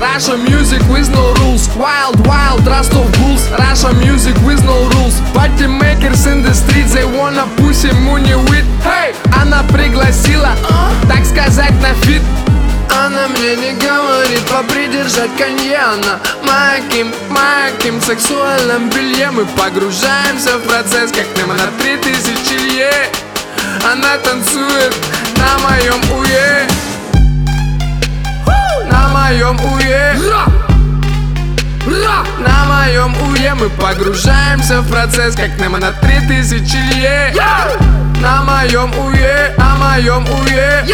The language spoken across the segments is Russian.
Russia music with no rules. Wild, wild, Rostov Bulls. Russia music with no rules. Party makers in the streets, they wanna pussy money with. Hey! Она пригласила, так сказать, на фит. Она мне не говорит попридержать конье. Она моим сексуальном белье. Мы погружаемся в процесс, как Немо на 3000 лье. Она танцует на моем уе. На моем уе. На моем уе. Мы погружаемся в процесс, как Немо на 3000 лье. На моем уе. На моем уе.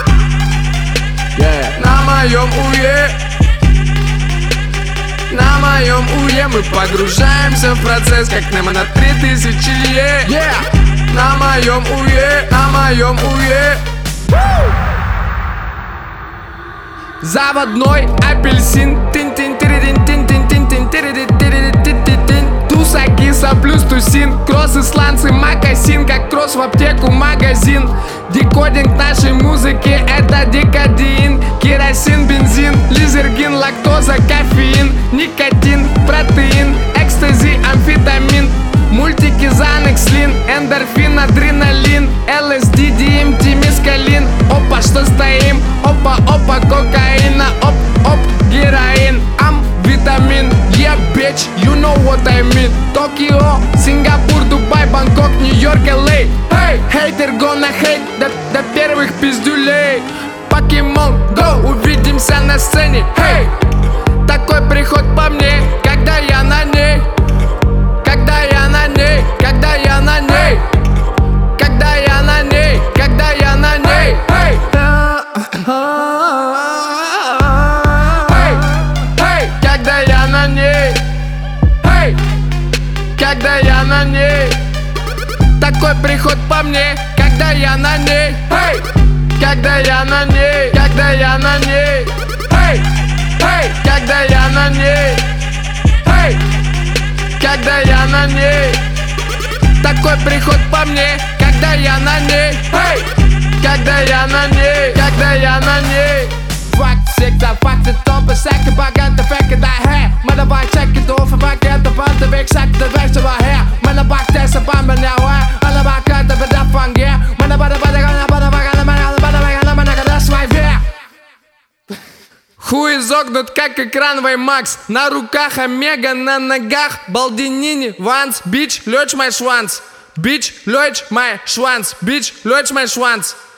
На моем уе. На моем уе. Мы погружаемся в процесс, как Немо на 3000 лье. На моем уе. На моем уе. Заводной апельсин. Туса, киса плюс тусин. Кросс, исландцы, макасин. Как кросс в аптеку, магазин. Декодинг нашей музыки — это декадеин. Керосин, бензин, лизергин, лактоза, кофеин. Никотин, протеин, экстази, амфетамин. Мультики, Занекс, Лин, эндорфин, адреналин. ЛСД, ДМТ, мескалин. Опа, что стоим? Опа, опа, кокаина. Оп, оп, героин. Витамин, yeah, bitch, you know what I mean. Токио, Сингапур, Дубай, Бангкок, Нью-Йорк, LA. Hey, хейтер gonna hate до первых пиздюлей. Покемон, go, увидимся на сцене. Hey, такой приход по мне, когда я на ней. Когда я на ней, когда я на ней. Когда я на ней, когда я на ней. Hey, когда я на ней. Hey, когда я на ней. Такой приход по мне, когда я на ней. Hey, когда я на ней. Когда я на ней. Hey, hey, когда я на ней. Hey, когда я на ней. Такой приход по мне, когда я на ней. Hey, когда я на ней. Когда я на ней. Fakta, fakta, toppe, sække, bagante, fække dig her. Man er bare tjekke, du for bagante, bande væk, sække det væk, så var her. Man er bare det, så bare man er her. Man er bare gør det, hvad der fungerer. Man er bare det, хуй изогнут, как экран Ваймакс. На руках Омега, на ногах Балдинини, Ванс. Бич, лёч май шванс. Бич, лёч май шванс. Бич, лёч май шванс.